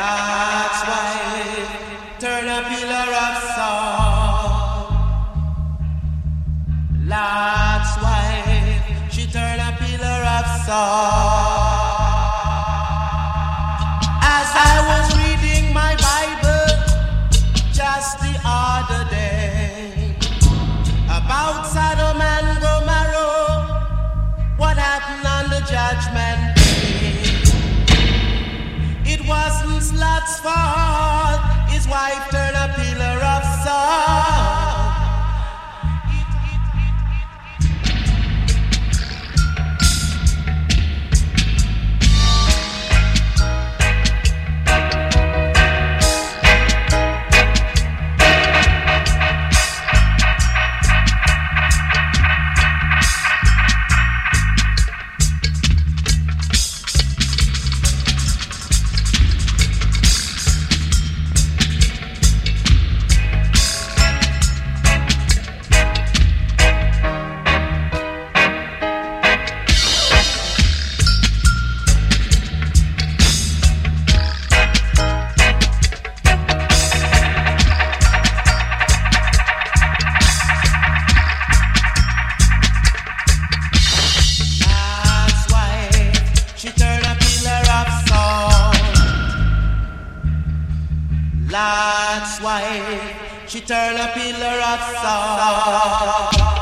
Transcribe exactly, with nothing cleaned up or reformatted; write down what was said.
Lot's wife turn a pillar of salt. Lot's wife, she turn a pillar of salt. As I was reading my Bible just the other day about Sodom and Gomorrah, what happened on the judgment day? It wasn't Lot's fault. His wife turned a pillar of salt. Lot's wife, she turned a pillar of salt.